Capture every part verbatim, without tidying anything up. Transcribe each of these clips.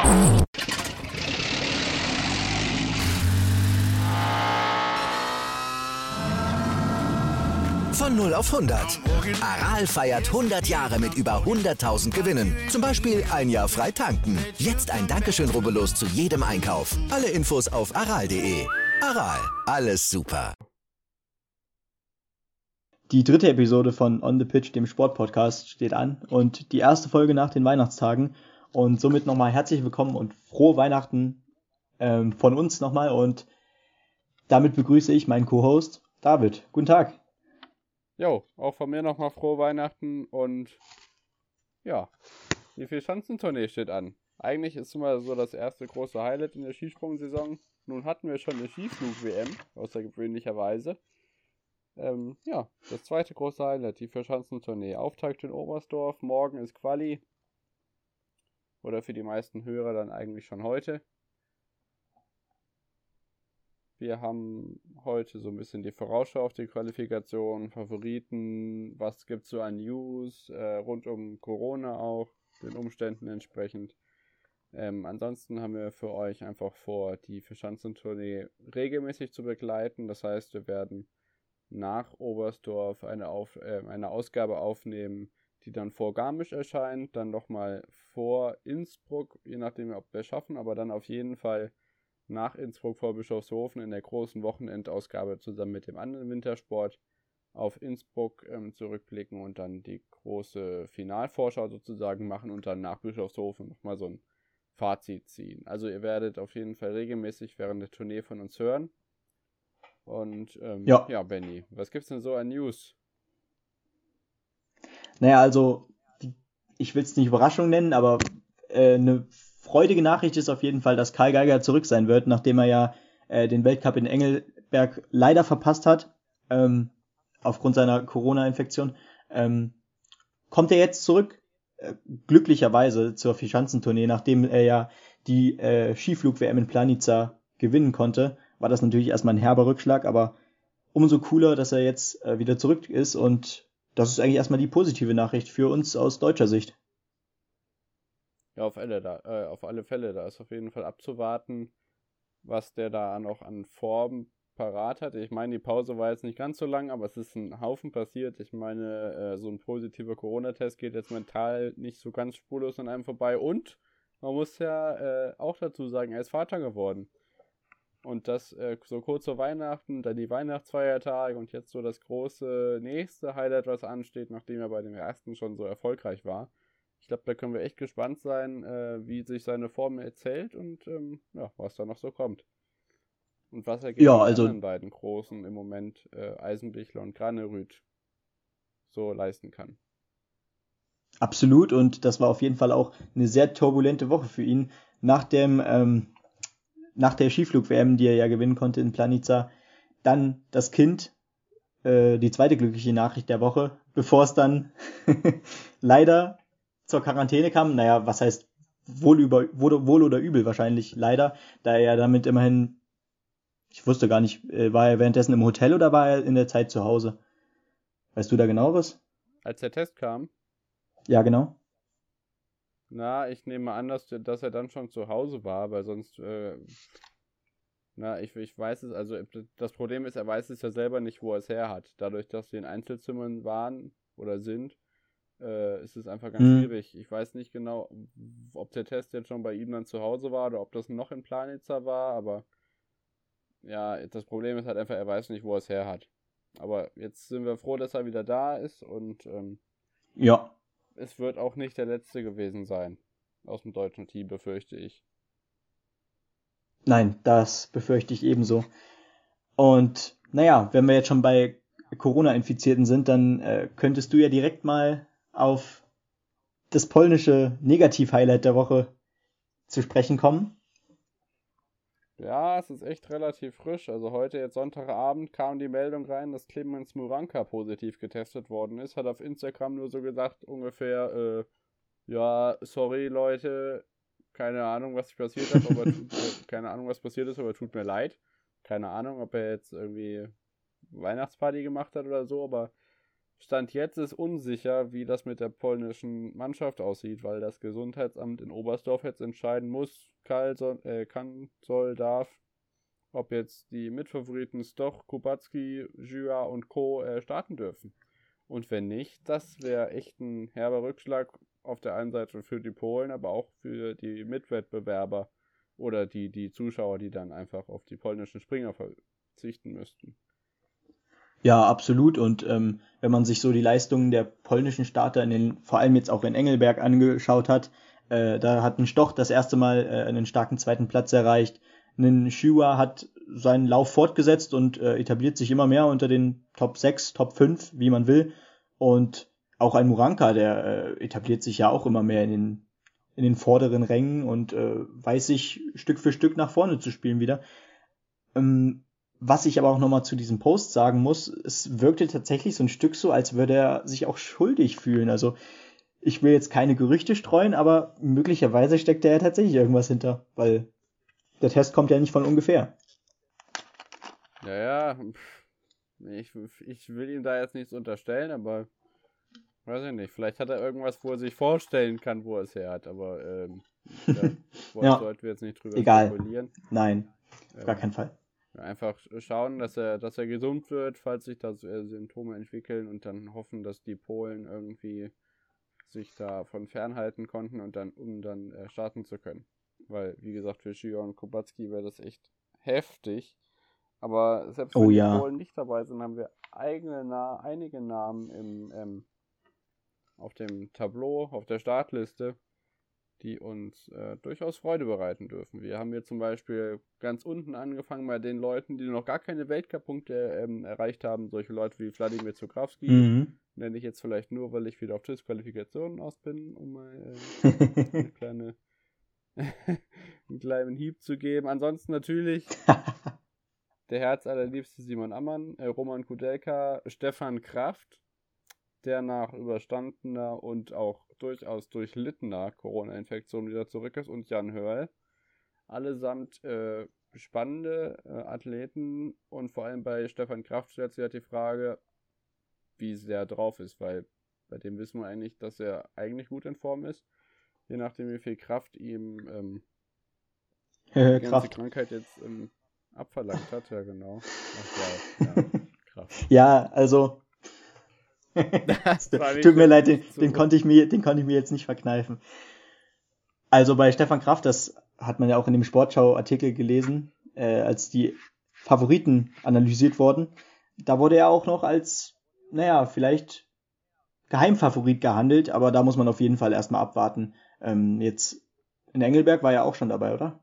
Von null auf hundert. Aral feiert hundert Jahre mit über hunderttausend Gewinnen. Zum Beispiel ein Jahr frei tanken. Jetzt ein Dankeschön, rubbellos zu jedem Einkauf. Alle Infos auf aral punkt de. Aral, alles super. Die dritte Episode von On the Pitch, dem Sportpodcast, steht an und die erste Folge nach den Weihnachtstagen. Und somit nochmal herzlich willkommen und frohe Weihnachten ähm, von uns nochmal. Und damit begrüße ich meinen Co-Host David. Guten Tag. Jo, auch von mir nochmal frohe Weihnachten und ja, die Vierschanzentournee steht an. Eigentlich ist immer so das erste große Highlight in der Skisprung-Saison. Nun hatten wir schon eine Skiflug-W M, außergewöhnlicherweise. Ähm, ja, das zweite große Highlight, die Vierschanzentournee. Auftakt in Oberstdorf, morgen ist Quali. Oder für die meisten Hörer dann eigentlich schon heute. Wir haben heute so ein bisschen die Vorausschau auf die Qualifikation, Favoriten, was gibt es so an News, äh, rund um Corona auch, den Umständen entsprechend. Ähm, ansonsten haben wir für euch einfach vor, die Vierschanzentournee regelmäßig zu begleiten. Das heißt, wir werden nach Oberstdorf eine, auf, äh, eine Ausgabe aufnehmen, die dann vor Garmisch erscheint, dann nochmal vor Innsbruck, je nachdem, ob wir es schaffen, aber dann auf jeden Fall nach Innsbruck vor Bischofshofen in der großen Wochenendausgabe zusammen mit dem anderen Wintersport auf Innsbruck ähm, zurückblicken und dann die große Finalvorschau sozusagen machen und dann nach Bischofshofen nochmal so ein Fazit ziehen. Also ihr werdet auf jeden Fall regelmäßig während der Tournee von uns hören. Und ähm, ja. ja, Benny, was gibt's denn so an News? Naja, also ich will es nicht Überraschung nennen, aber äh, eine freudige Nachricht ist auf jeden Fall, dass Kai Geiger zurück sein wird, nachdem er ja äh, den Weltcup in Engelberg leider verpasst hat, ähm, aufgrund seiner Corona-Infektion. Ähm, kommt er jetzt zurück, äh, glücklicherweise zur Vierschanzentournee, nachdem er ja die äh, Skiflug-W M in Planica gewinnen konnte, war das natürlich erstmal ein herber Rückschlag, aber umso cooler, dass er jetzt äh, wieder zurück ist und das ist eigentlich erstmal die positive Nachricht für uns aus deutscher Sicht. Ja, auf alle, da, äh, auf alle Fälle. Da ist auf jeden Fall abzuwarten, was der da noch an Form parat hat. Ich meine, die Pause war jetzt nicht ganz so lang, aber es ist ein Haufen passiert. Ich meine, äh, so ein positiver Corona-Test geht jetzt mental nicht so ganz spurlos an einem vorbei. Und man muss ja äh, auch dazu sagen, er ist Vater geworden. Und das äh, so kurz vor Weihnachten, dann die Weihnachtsfeiertage und jetzt so das große nächste Highlight, was ansteht, nachdem er bei dem ersten schon so erfolgreich war. Ich glaube, da können wir echt gespannt sein, äh, wie sich seine Form erzählt und ähm, ja, was da noch so kommt. Und was er gegen ja, die also, anderen beiden Großen im Moment, äh, Eisenbichler und Granerüth, so leisten kann. Absolut, und das war auf jeden Fall auch eine sehr turbulente Woche für ihn. Nach dem, ähm, nach der Skiflug-W M, die er ja gewinnen konnte in Planica, dann das Kind, äh, die zweite glückliche Nachricht der Woche, bevor es dann leider zur Quarantäne kam. Naja, was heißt wohl, über, wohl, wohl oder übel wahrscheinlich leider, da er ja damit immerhin, ich wusste gar nicht, war er währenddessen im Hotel oder war er in der Zeit zu Hause? Weißt du da genaueres? Als der Test kam? Ja, genau. Na, ich nehme an, dass, dass er dann schon zu Hause war, weil sonst, äh, na, ich, ich weiß es, also das Problem ist, er weiß es ja selber nicht, wo er es her hat. Dadurch, dass wir in Einzelzimmern waren oder sind, äh, ist es einfach ganz hm. schwierig. Ich weiß nicht genau, ob der Test jetzt schon bei ihm dann zu Hause war oder ob das noch in Planica war, aber ja, das Problem ist halt einfach, er weiß nicht, wo er es her hat. Aber jetzt sind wir froh, dass er wieder da ist und ähm, ja. Es wird auch nicht der letzte gewesen sein aus dem deutschen Team, befürchte ich. Nein, das befürchte ich ebenso. Und naja, wenn wir jetzt schon bei Corona-Infizierten sind, dann äh, könntest du ja direkt mal auf das polnische Negativ-Highlight der Woche zu sprechen kommen. Ja, es ist echt relativ frisch. Also heute, jetzt Sonntagabend, kam die Meldung rein, dass Clemens Muranka positiv getestet worden ist. Hat auf Instagram nur so gesagt, ungefähr, äh, ja, sorry Leute, keine Ahnung, was passiert ist, aber tut, äh, keine Ahnung, was passiert ist, aber tut mir leid. Keine Ahnung, ob er jetzt irgendwie Weihnachtsparty gemacht hat oder so, aber Stand jetzt ist unsicher, wie das mit der polnischen Mannschaft aussieht, weil das Gesundheitsamt in Oberstdorf jetzt entscheiden muss, kann, soll, äh, kann, soll, darf, ob jetzt die Mitfavoriten Stoch, Kubacki, Żyła und Co. Äh, starten dürfen. Und wenn nicht, das wäre echt ein herber Rückschlag auf der einen Seite für die Polen, aber auch für die Mitwettbewerber oder die, die Zuschauer, die dann einfach auf die polnischen Springer verzichten müssten. Ja, absolut. Und ähm, wenn man sich so die Leistungen der polnischen Starter, in den, vor allem jetzt auch in Engelberg, angeschaut hat, äh, da hat ein Stoch das erste Mal äh, einen starken zweiten Platz erreicht. Ein Żyła hat seinen Lauf fortgesetzt und äh, etabliert sich immer mehr unter den Top sechs, Top fünf, wie man will. Und auch ein Muranka, der äh, etabliert sich ja auch immer mehr in den, in den vorderen Rängen und äh, weiß sich Stück für Stück nach vorne zu spielen wieder. Ähm, Was ich aber auch nochmal zu diesem Post sagen muss, es wirkte tatsächlich so ein Stück so, als würde er sich auch schuldig fühlen. Also ich will jetzt keine Gerüchte streuen, aber möglicherweise steckt da ja tatsächlich irgendwas hinter, weil der Test kommt ja nicht von ungefähr. Ja, ja, ich, ich will ihm da jetzt nichts unterstellen, aber weiß ich nicht, vielleicht hat er irgendwas, wo er sich vorstellen kann, wo er es her hat, aber ähm, da ja. sollten wir jetzt nicht drüber Egal. spekulieren. Nein, auf ähm, gar keinen Fall. Einfach schauen, dass er, dass er gesund wird, falls sich da äh, Symptome entwickeln und dann hoffen, dass die Polen irgendwie sich davon fernhalten konnten und dann, um dann äh, starten zu können. Weil, wie gesagt, für Żyła und Kubacki wäre das echt heftig. Aber selbst wenn oh, die ja. Polen nicht dabei sind, haben wir eigene Na- einige Namen im, ähm, auf dem Tableau, auf der Startliste, die uns äh, durchaus Freude bereiten dürfen. Wir haben hier zum Beispiel ganz unten angefangen bei den Leuten, die noch gar keine Weltcup-Punkte ähm, erreicht haben. Solche Leute wie Wladimir Zukrawski. Mhm. Nenne ich jetzt vielleicht nur, weil ich wieder auf Disqualifikationen aus bin, um mal äh, eine kleine, einen kleinen Hieb zu geben. Ansonsten natürlich der herzallerliebste Simon Ammann, äh, Roman Kudelka, Stefan Kraft, der nach überstandener und auch durchaus durchlittener Corona-Infektion wieder zurück ist, und Jan Hörl. Allesamt äh, spannende äh, Athleten, und vor allem bei Stefan Kraft stellt sich halt die Frage, wie sehr drauf ist, weil bei dem wissen wir eigentlich, dass er eigentlich gut in Form ist, je nachdem wie viel Kraft ihm ähm, die ganze Kraft. Krankheit jetzt ähm, abverlangt hat. Ja, genau. Ach, wow. Ja, Kraft. Ja, also tut mir leid, den, so. den, konnte ich mir, den konnte ich mir jetzt nicht verkneifen. Also bei Stefan Kraft, das hat man ja auch in dem Sportschau-Artikel gelesen, äh, als die Favoriten analysiert wurden, da wurde er auch noch als, naja, vielleicht Geheimfavorit gehandelt, aber da muss man auf jeden Fall erstmal abwarten. Ähm, jetzt in Engelberg war er auch schon dabei, oder?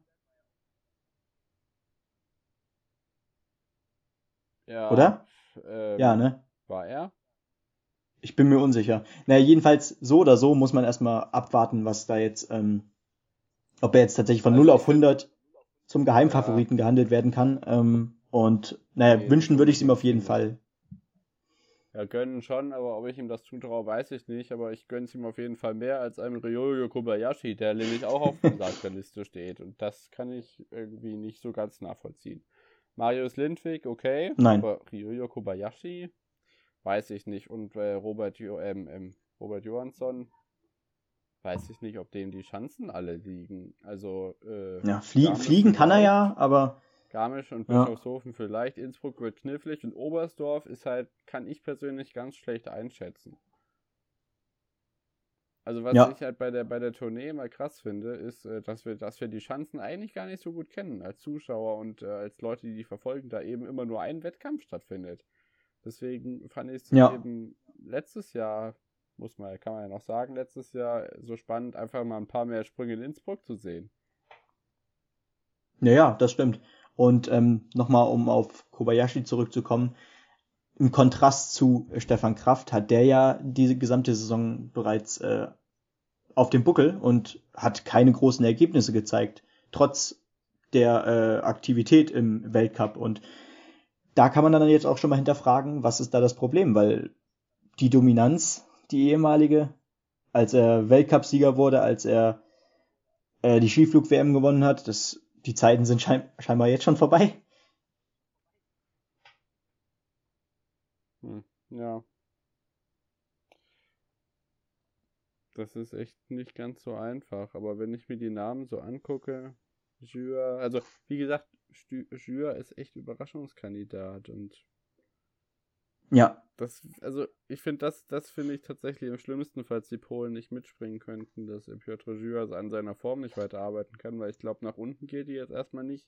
Ja. Oder? Ähm, ja, ne? War er? Ich bin mir unsicher. Naja, jedenfalls so oder so muss man erstmal abwarten, was da jetzt, ähm, ob er jetzt tatsächlich von Also null ich auf hundert zum Geheimfavoriten Ja. gehandelt werden kann. Ähm, und naja, Nee, wünschen so würde ich es ihm nicht auf jeden nicht. Fall. Ja, gönnen schon, aber ob ich ihm das zutraue, weiß ich nicht. Aber ich gönne es ihm auf jeden Fall mehr als einem Ryoyo Kobayashi, der nämlich auch auf der Liste steht. Und das kann ich irgendwie nicht so ganz nachvollziehen. Marius Lindwig, okay. Nein. Aber Ryoyo Kobayashi, weiß ich nicht. Und äh, Robert, jo- ähm, ähm, Robert Johansson, weiß ich nicht, ob denen die Chancen alle liegen. Also, äh, Ja, flie Garmisch fliegen kann er vielleicht. ja, aber Garmisch und Ja. Bischofshofen vielleicht, Innsbruck wird knifflig und Oberstdorf ist halt, kann ich persönlich ganz schlecht einschätzen. Also was Ja. ich halt bei der bei der Tournee immer krass finde, ist, äh, dass wir, dass wir die Chancen eigentlich gar nicht so gut kennen als Zuschauer und äh, als Leute, die die verfolgen, da eben immer nur ein Wettkampf stattfindet. Deswegen fand ich es Ja. eben letztes Jahr, muss man, kann man ja noch sagen, letztes Jahr so spannend, einfach mal ein paar mehr Sprünge in Innsbruck zu sehen. ja, ja, das stimmt. Und ähm, nochmal, um auf Kobayashi zurückzukommen, im Kontrast zu äh, Stefan Kraft hat der ja diese gesamte Saison bereits äh, auf dem Buckel und hat keine großen Ergebnisse gezeigt, trotz der äh, Aktivität im Weltcup. Und da kann man dann jetzt auch schon mal hinterfragen, was ist da das Problem? Weil die Dominanz, die ehemalige, als er Weltcupsieger wurde, als er äh, die Skiflug-W M gewonnen hat, das, die Zeiten sind schein scheinbar jetzt schon vorbei. Hm. Ja. Das ist echt nicht ganz so einfach. Aber wenn ich mir die Namen so angucke, Jure, also wie gesagt, Jure ist echt Überraschungskandidat und Ja. das, also ich finde das, das finde ich tatsächlich am schlimmsten, falls die Polen nicht mitspringen könnten, dass Piotr Jure an seiner Form nicht weiterarbeiten kann, weil ich glaube, nach unten geht die jetzt erstmal nicht.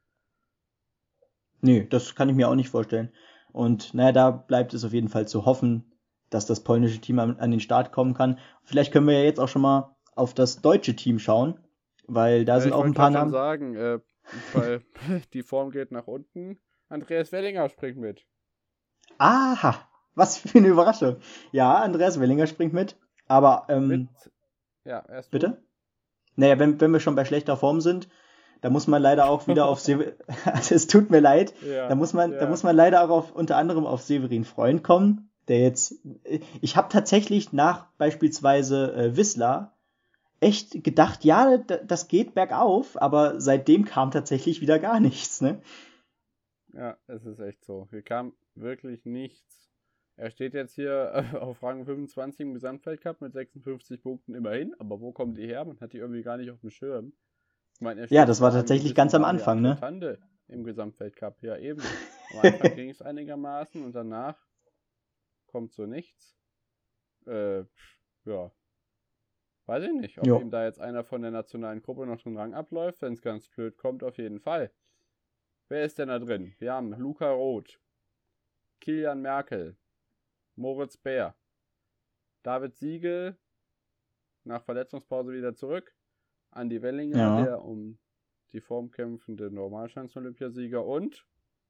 Nee, das kann ich mir auch nicht vorstellen. Und naja, da bleibt es auf jeden Fall zu hoffen, dass das polnische Team an, an den Start kommen kann. Vielleicht können wir ja jetzt auch schon mal auf das deutsche Team schauen, weil da Ja, sind ich auch ein wollte paar gerade schon Namen. sagen, äh, weil die Form geht nach unten. Andreas Wellinger springt mit. Aha, was für eine Überraschung. Ja, Andreas Wellinger springt mit, aber ähm, Mit, ja, erst du. bitte? Naja, wenn, wenn wir schon bei schlechter Form sind, da muss man leider auch wieder auf Se- also es tut mir leid, Ja, da muss man, ja. da muss man leider auch auf, unter anderem auf Severin Freund kommen, der jetzt, ich habe tatsächlich nach beispielsweise äh, Wisla echt gedacht, ja, d- das geht bergauf, aber seitdem kam tatsächlich wieder gar nichts, ne? Ja, es ist echt so. Hier kam wirklich nichts. Er steht jetzt hier äh, auf Rang fünfundzwanzig im Gesamtweltcup mit sechsundfünfzig Punkten immerhin, aber wo kommen die her? Man hat die irgendwie gar nicht auf dem Schirm. Ich meine, er Ja, steht das war vor allem so ein tatsächlich bisschen ganz am da wie Anfang, ne? Atlotande im Gesamtweltcup. Ja, eben. Am Anfang ging es einigermaßen und danach kommt so nichts. Äh, ja. Weiß ich nicht, ob Jo. ihm da jetzt einer von der nationalen Gruppe noch den Rang abläuft. Wenn es ganz blöd kommt, auf jeden Fall. Wer ist denn da drin? Wir haben Luca Roth, Kilian Merkel, Moritz Bär, David Siegel, nach Verletzungspause wieder zurück, Andi Wellinger, Ja. der um die Form kämpfende Normalschanzen-Olympiasieger und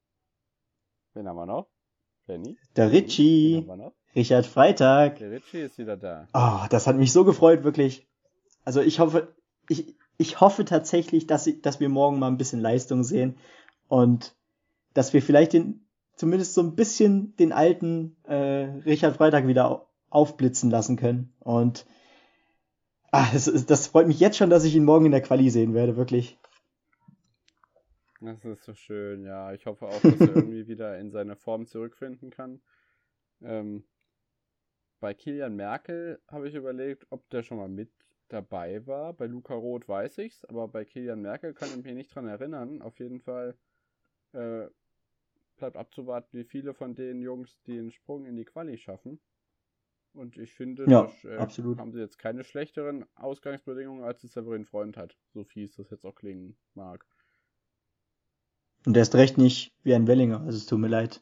wen haben wir noch? Lenny? Der Lenny? Ritchie, Wen haben wir noch? Richard Freitag. Der Ritchie ist wieder da. Oh, das hat mich so gefreut, wirklich. Also ich hoffe, ich, ich hoffe tatsächlich, dass, ich, dass wir morgen mal ein bisschen Leistung sehen und dass wir vielleicht den, zumindest so ein bisschen den alten äh, Richard Freitag wieder au- aufblitzen lassen können. Und ah, das, ist- das freut mich jetzt schon, dass ich ihn morgen in der Quali sehen werde, wirklich. Das ist so schön, ja. Ich hoffe auch, dass er irgendwie wieder in seine Form zurückfinden kann. Ähm, bei Kilian Merkel habe ich überlegt, ob der schon mal mit dabei war. Bei Luca Roth weiß ich's, aber bei Kilian Merkel kann ich mich nicht dran erinnern. Auf jeden Fall äh, bleibt abzuwarten, wie viele von den Jungs den Sprung in die Quali schaffen. Und ich finde, Ja, das äh, absolut. haben sie jetzt keine schlechteren Ausgangsbedingungen, als es Severin Freund hat. So fies das jetzt auch klingen mag. Und der ist recht nicht wie ein Wellinger, also es tut mir leid.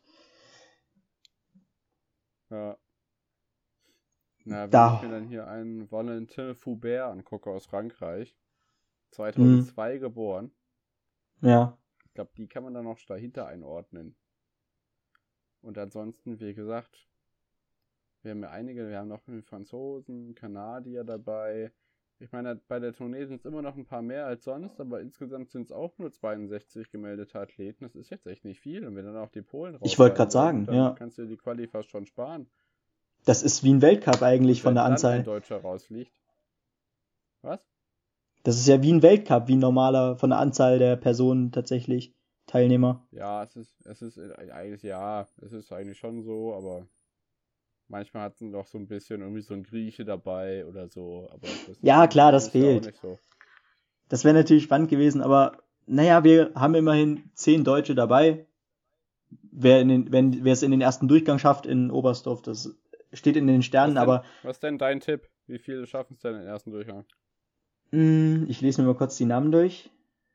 Ja. Na, wenn Da. ich mir dann hier einen Valentin Foubert angucke aus Frankreich, zweitausendzwei geboren, Ja. ich glaube, die kann man dann noch dahinter einordnen. Und ansonsten, wie gesagt, wir haben ja einige, wir haben noch einen Franzosen, Kanadier dabei. Ich meine, bei der Tournee sind es immer noch ein paar mehr als sonst, aber insgesamt sind es auch nur zweiundsechzig gemeldete Athleten. Das ist jetzt echt nicht viel. Und wenn dann auch die Polen raus Ich wollte gerade sagen, dann ja. kannst du die Quali fast schon sparen. Das ist wie ein Weltcup eigentlich von Wenn der dann Anzahl. ein Deutscher rausfliegt. Was? Das ist ja wie ein Weltcup, wie ein normaler von der Anzahl der Personen tatsächlich, Teilnehmer. Ja, es ist, es ist eigentlich, ja, es ist eigentlich schon so, aber manchmal hat es doch so ein bisschen irgendwie so ein Grieche dabei oder so. Aber das Ja, klar, das ist ja auch fehlt. nicht so. Das wäre natürlich spannend gewesen, aber naja, wir haben immerhin zehn Deutsche dabei. Wer, in den, wenn, wer es in den ersten Durchgang schafft in Oberstdorf, das steht in den Sternen, Was denn, aber was denn dein Tipp? Wie viele schaffen es denn in den ersten Durchgang? mh, ich lese mir mal kurz die Namen durch.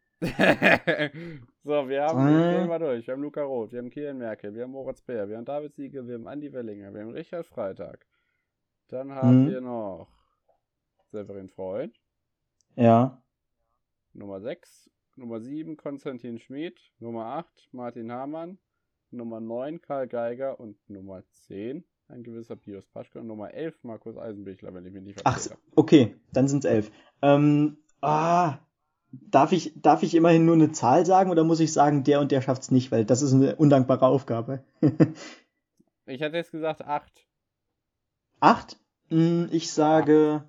So, wir haben, ich Äh. gehen mal durch. Wir haben Luca Roth, wir haben Kilian Merkel, wir haben Moritz Bär, wir haben David Siegel, wir haben Andi Wellinger, wir haben Richard Freitag. Dann haben Mhm. wir noch Severin Freund, Ja. Nummer sechs, Nummer sieben Konstantin Schmid, Nummer acht Martin Hamann, Nummer neun Karl Geiger und Nummer zehn ein gewisser Pius Paschke und Nummer elf Markus Eisenbichler, wenn ich mich nicht Ach, verzählt habe. okay, dann sind es elf. Ähm, ah, darf ich, darf ich immerhin nur eine Zahl sagen oder muss ich sagen, der und der schafft es nicht, weil das ist eine undankbare Aufgabe. Ich hätte jetzt gesagt acht. Acht? Hm, ich sage.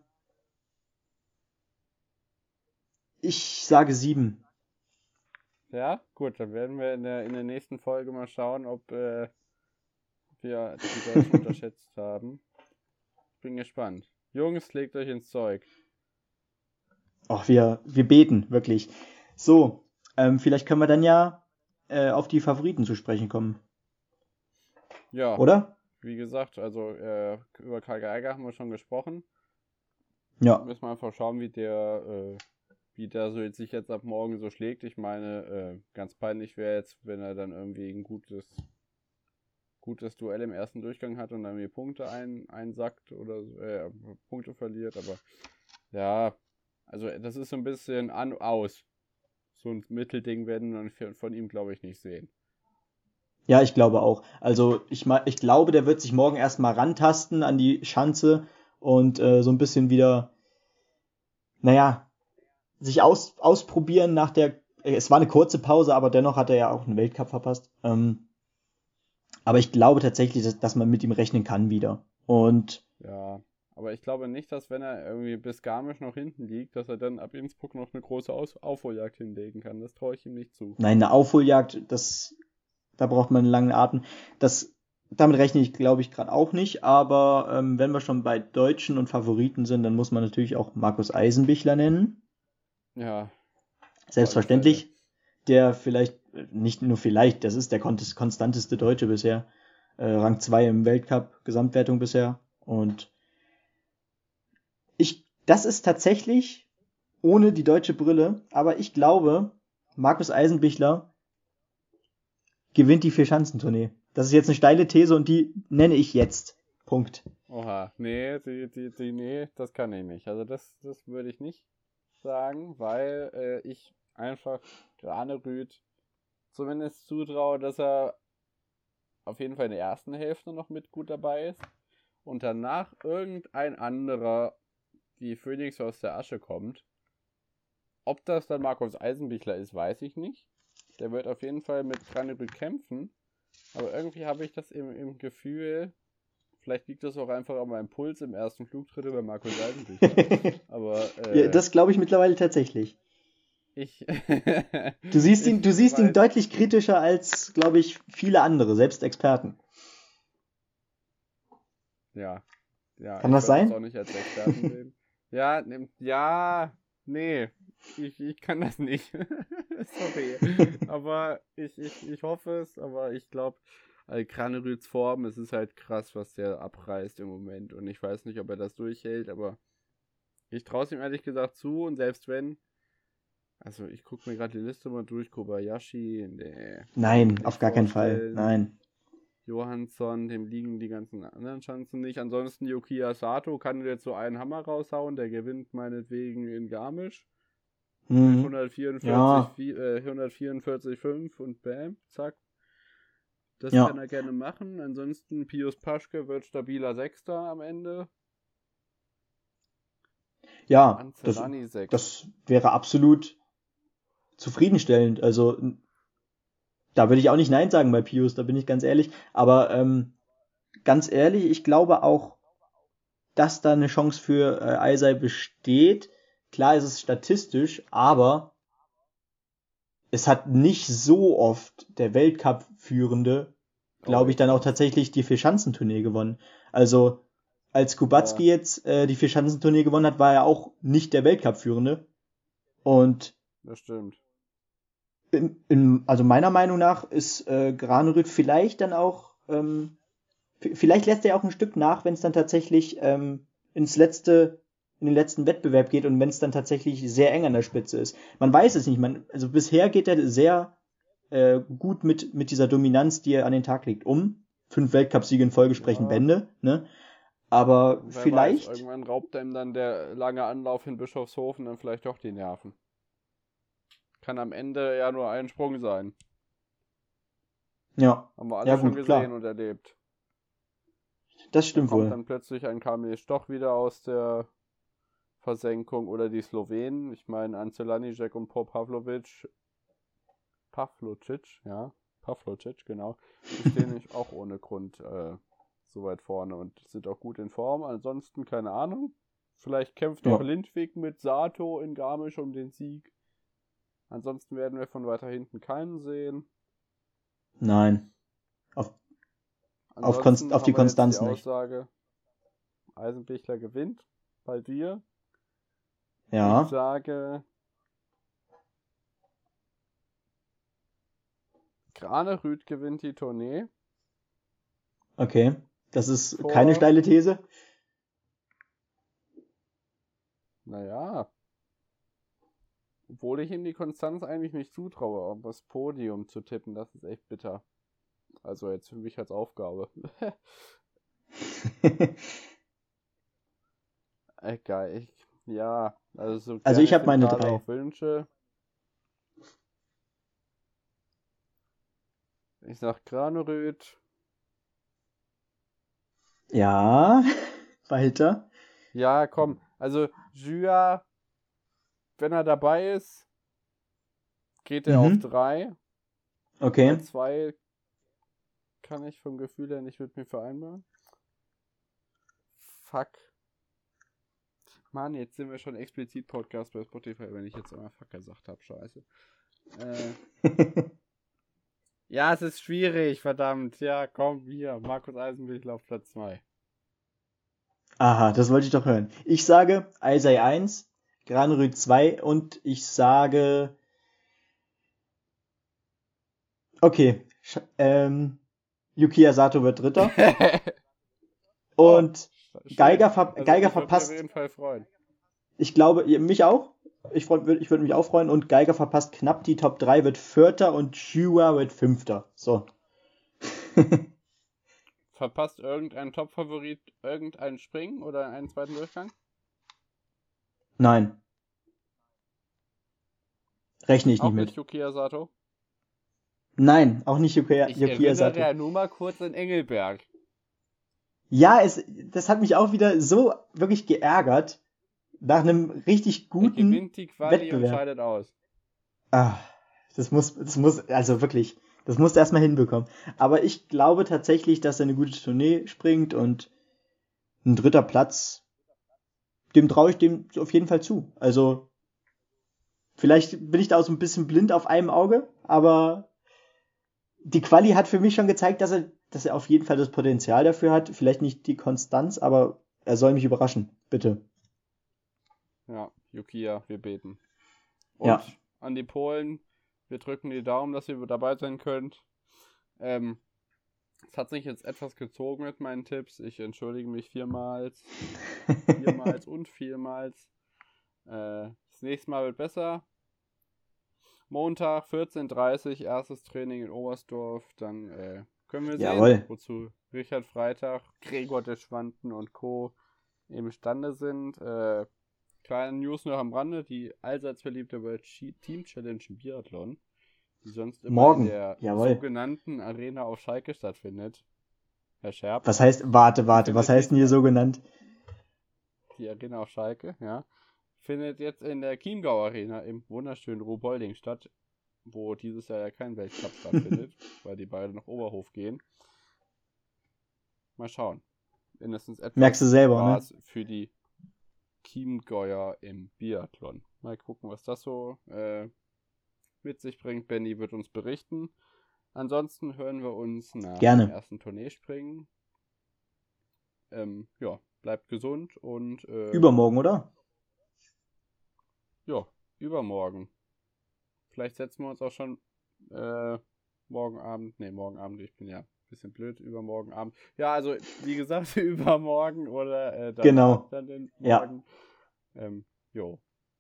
Ich sage sieben. Ja, gut, dann werden wir in der, in der nächsten Folge mal schauen, ob äh, wir die Deutschen unterschätzt haben. Bin gespannt. Jungs, legt euch ins Zeug. Ach, wir, wir beten, wirklich. So, ähm, vielleicht können wir dann ja äh, auf die Favoriten zu sprechen kommen. Ja. Oder? Wie gesagt, also äh, über Karl Geiger haben wir schon gesprochen. Ja. Müssen wir einfach schauen, wie der, äh, wie der so jetzt sich jetzt ab morgen so schlägt. Ich meine, äh, ganz peinlich wäre jetzt, wenn er dann irgendwie ein gutes, gutes Duell im ersten Durchgang hat und dann die Punkte ein, einsackt oder äh, Punkte verliert. Aber ja, also das ist so ein bisschen an aus. So ein Mittelding werden wir von ihm, glaube ich, nicht sehen. Ja, ich glaube auch. Also ich, ich glaube, der wird sich morgen erstmal rantasten an die Schanze und äh, so ein bisschen wieder, naja, sich aus, ausprobieren nach der, äh, es war eine kurze Pause, aber dennoch hat er ja auch einen Weltcup verpasst. Ähm, aber ich glaube tatsächlich, dass, dass man mit ihm rechnen kann wieder. Und ja, aber ich glaube nicht, dass wenn er irgendwie bis Garmisch noch hinten liegt, dass er dann ab Innsbruck noch eine große Aus- Aufholjagd hinlegen kann. Das traue ich ihm nicht zu. Nein, eine Aufholjagd, das, da braucht man einen langen Atem. Das, damit rechne ich, glaube ich, gerade auch nicht. Aber ähm, wenn wir schon bei Deutschen und Favoriten sind, dann muss man natürlich auch Markus Eisenbichler nennen. Ja. Selbstverständlich. Der vielleicht, nicht nur vielleicht, das ist der konstanteste Deutsche bisher. Äh, Rang zwei im Weltcup, Gesamtwertung bisher. Und ich, das ist tatsächlich ohne die deutsche Brille, aber ich glaube, Markus Eisenbichler gewinnt die Vierschanzentournee. Das ist jetzt eine steile These und die nenne ich jetzt. Punkt. Oha, nee, die, die, die, nee, das kann ich nicht. Also das, das würde ich nicht sagen, weil äh, ich einfach Granerüth zumindest zutraue, dass er auf jeden Fall in der ersten Hälfte noch mit gut dabei ist und danach irgendein anderer wie Phönix aus der Asche kommt. Ob das dann Markus Eisenbichler ist, weiß ich nicht. Der wird auf jeden Fall mit Granerüth kämpfen, aber irgendwie habe ich das im, im Gefühl, vielleicht liegt das auch einfach an meinem Puls im ersten Flugtritt bei Markus Eisenbichler. aber äh, ja, das glaube ich mittlerweile tatsächlich. Ich du siehst ihn, du siehst weiß. ihn deutlich kritischer als, glaube ich, viele andere, selbst Experten. Ja. ja Kann das sein? Das auch nicht als Experten sehen. Ja, ne, ja, nee, ich, ich kann das nicht. Sorry. Aber ich, ich, ich hoffe es, aber ich glaube, Granerüths Form, es ist halt krass, was der abreißt im Moment. Und ich weiß nicht, ob er das durchhält, aber ich traue es ihm ehrlich gesagt zu und selbst wenn, also ich gucke mir gerade die Liste mal durch, Kobayashi, nee. Nein, auf gar keinen Fall, nein. Johansson, dem liegen die ganzen anderen Chancen nicht. Ansonsten Yukiya Sato kann jetzt so einen Hammer raushauen, der gewinnt meinetwegen in Garmisch. Mhm. Mit hundertvierundvierzig, ja. äh, hundertvierundvierzig Komma fünf und bam, zack. Das ja. kann er gerne machen. Ansonsten Pius Paschke wird stabiler Sechster am Ende. Ja, das, das wäre absolut zufriedenstellend. Also da würde ich auch nicht Nein sagen bei Pius, da bin ich ganz ehrlich. Aber ähm, ganz ehrlich, ich glaube auch, dass da eine Chance für äh, Eisei besteht. Klar ist es statistisch, aber es hat nicht so oft der Weltcup-Führende, glaube ich, dann auch tatsächlich die Vierschanzentournee gewonnen. Also als Kubacki ja. jetzt äh, die Vierschanzentournee gewonnen hat, war er auch nicht der Weltcup-Führende. Und das stimmt. In, in, also meiner Meinung nach ist äh, Granerüth vielleicht dann auch, ähm, f- vielleicht lässt er auch ein Stück nach, wenn es dann tatsächlich ähm, ins letzte, in den letzten Wettbewerb geht und wenn es dann tatsächlich sehr eng an der Spitze ist. Man weiß es nicht. Man, also bisher geht er sehr äh, gut mit mit dieser Dominanz, die er an den Tag legt, um. Fünf Weltcupsiege in Folge sprechen ja. Bände, ne? Aber Wer vielleicht weiß, irgendwann raubt ihm dann der lange Anlauf in Bischofshofen dann vielleicht doch die Nerven. Kann am Ende ja nur ein Sprung sein. Ja. Haben wir alle ja, schon gut, gesehen klar. und erlebt. Das stimmt da kommt wohl. Dann plötzlich ein Kamil Stoch wieder aus der Versenkung oder die Slowenen. Ich meine, Ance Lanišek und Paul Pavlovic. Pavlocic, ja. Pavlocic, genau. Die stehen nicht auch ohne Grund äh, so weit vorne und sind auch gut in Form. Ansonsten, keine Ahnung. Vielleicht kämpft Ja. auch Lindwig mit Sato in Garmisch um den Sieg. Ansonsten werden wir von weiter hinten keinen sehen. Nein. Auf, auf, Konst, auf die Konstanz die nicht. Aussage, Eisenbichler gewinnt. bei dir. Ja. Ich sage Granerüt gewinnt die Tournee. Okay. Das ist Vor- keine steile These. Naja. Obwohl ich ihm die Konstanz eigentlich nicht zutraue, auf das Podium zu tippen, das ist echt bitter. Also jetzt für mich als Aufgabe. Egal, ich, ja, also so Also gern ich hab dem meine Karl drei. auch wünsche. Ich sag Granerüt. Ja. Weiter. Ja, komm, also Jua, wenn er dabei ist, geht er Mhm. auf drei. Okay. Bei zwei kann ich vom Gefühl her nicht mit mir vereinbaren. Fuck. Mann, jetzt sind wir schon explizit Podcast bei Spotify, wenn ich jetzt einmal Fuck gesagt habe. Scheiße. Äh, ja, es ist schwierig, verdammt. Ja, komm, hier. Markus Eisenbichler auf Platz zwei. Aha, das wollte ich doch hören. Ich sage Eisei eins, Granerüt zwei und ich sage... Okay, sch- ähm, Yukiya Sato wird Dritter. Und Geiger, ver Also, Geiger ich würde mich verpasst, auf jeden Fall freuen. ich glaube, ihr- mich auch. Ich, freu- würd- ich würde mich auch freuen. Und Geiger verpasst knapp die Top drei, wird Vierter und Shua wird Fünfter. So. Verpasst irgendein Top-Favorit irgendein Springen oder einen zweiten Durchgang? Nein. Rechne ich Auch nicht nicht mit. Yukiya Sato? Nein, auch nicht Yukiya, Ich Yukiya erinnere Sato. ja nur mal kurz an Engelberg. Ja, es, das hat mich auch wieder so wirklich geärgert. Nach einem richtig Er guten gewinnt die Quali und Wettbewerb. scheidet aus. Ah, das muss, das muss, also wirklich, das musst du erstmal hinbekommen. Aber ich glaube tatsächlich, dass er eine gute Tournee springt und ein dritter Platz, dem traue ich dem auf jeden Fall zu. Also, vielleicht bin ich da auch so ein bisschen blind auf einem Auge, aber die Quali hat für mich schon gezeigt, dass er, dass er auf jeden Fall das Potenzial dafür hat. Vielleicht nicht die Konstanz, aber er soll mich überraschen. Bitte. Ja, Yukiya, wir beten. Und Ja. an die Polen, wir drücken die Daumen, dass ihr dabei sein könnt. Ähm, es hat sich jetzt etwas gezogen mit meinen Tipps. Ich entschuldige mich viermals, viermals und vielmals. Äh, das nächste Mal wird besser. Montag, vierzehn Uhr dreißig, erstes Training in Oberstdorf. Dann äh, können wir sehen, Jawohl. wozu Richard Freitag, Gregor Deschwanden und Co. imstande sind. Äh, Kleine News noch am Rande, die allseits verliebte World Team Challenge im Biathlon, die sonst immer Morgen, in der jawohl. sogenannten Arena auf Schalke stattfindet. Herr Scherb, Was heißt, warte, warte, was Findet heißt denn hier so genannt? die Arena auf Schalke, ja, findet jetzt in der Chiemgau Arena im wunderschönen Ruhpolding statt, wo dieses Jahr ja kein Weltcup stattfindet, weil die beiden nach Oberhof gehen. Mal schauen. Mindestens etwas Merkst du selber, ne? Spaß für die Chiemgauer im Biathlon. Mal gucken, was das so äh, mit sich bringt. Benny wird uns berichten. Ansonsten hören wir uns nach Gerne. dem ersten Tourneespringen. Ähm, ja, bleibt gesund und äh, Übermorgen, oder? ja, übermorgen. Vielleicht setzen wir uns auch schon äh, morgen Abend, nee, morgen Abend, ich bin ja ein bisschen blöd, übermorgen Abend. Ja, also, wie gesagt, übermorgen oder äh, danach Genau. dann den Ja. Morgen. Ähm, jo.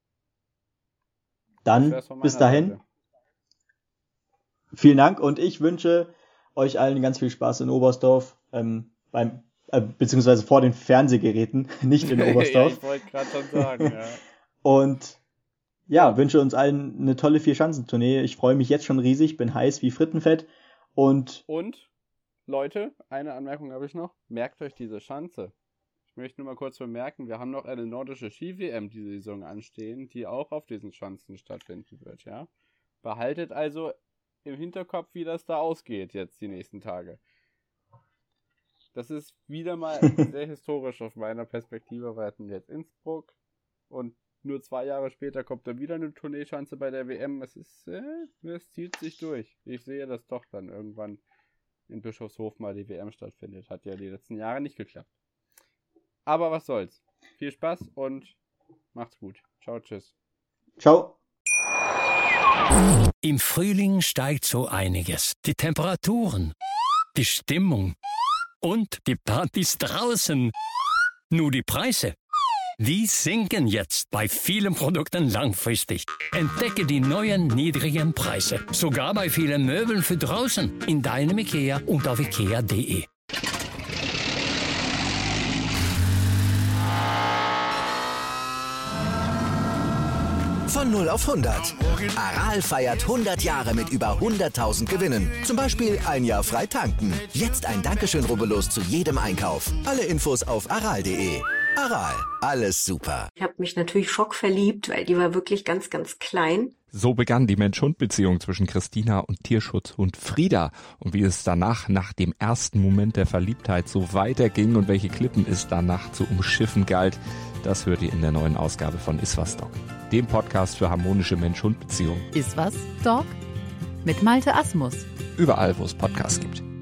Das Dann wär's von bis meiner dahin. Seite. Vielen Dank und ich wünsche euch allen ganz viel Spaß in Oberstdorf, ähm, beim, äh, beziehungsweise vor den Fernsehgeräten, nicht in Ja, Oberstdorf. ich wollte gerade schon sagen, ja. Und ja, Ja. wünsche uns allen eine tolle Vier-Schanzentournee. Ich freue mich jetzt schon riesig, bin heiß wie Frittenfett und Und, Leute, eine Anmerkung habe ich noch. Merkt euch diese Schanze. Ich möchte nur mal kurz bemerken, wir haben noch eine nordische Ski-W M diese Saison anstehen, die auch auf diesen Schanzen stattfinden wird, ja. Behaltet also im Hinterkopf, wie das da ausgeht jetzt die nächsten Tage. Das ist wieder mal sehr historisch aus meiner Perspektive. Wir hatten jetzt Innsbruck und nur zwei Jahre später kommt dann wieder eine Tourneeschanze bei der W M. Es ist, äh, es zieht sich durch. Ich sehe das doch dann irgendwann in Bischofshof mal die W M stattfindet. Hat ja die letzten Jahre nicht geklappt. Aber was soll's. Viel Spaß und macht's gut. Ciao, tschüss. Ciao. Im Frühling steigt so einiges. Die Temperaturen, die Stimmung und die Partys draußen. Nur die Preise, die sinken jetzt bei vielen Produkten langfristig. Entdecke die neuen niedrigen Preise. Sogar bei vielen Möbeln für draußen. In deinem IKEA und auf ikea punkt de. Von null auf hundert. Aral feiert hundert Jahre mit über hunderttausend Gewinnen. Zum Beispiel ein Jahr frei tanken. Jetzt ein Dankeschön, rubbellos zu jedem Einkauf. Alle Infos auf aral punkt de. Aral, alles super. Ich habe mich natürlich schockverliebt, weil die war wirklich ganz, ganz klein. So begann die Mensch-Hund-Beziehung zwischen Christina und Tierschutzhund Frieda. Und wie es danach, nach dem ersten Moment der Verliebtheit, so weiterging und welche Klippen es danach zu umschiffen galt, das hört ihr in der neuen Ausgabe von Iswas Dog, dem Podcast für harmonische Mensch-Hund-Beziehungen. Iswas Dog mit Malte Asmus. Überall, wo es Podcasts gibt.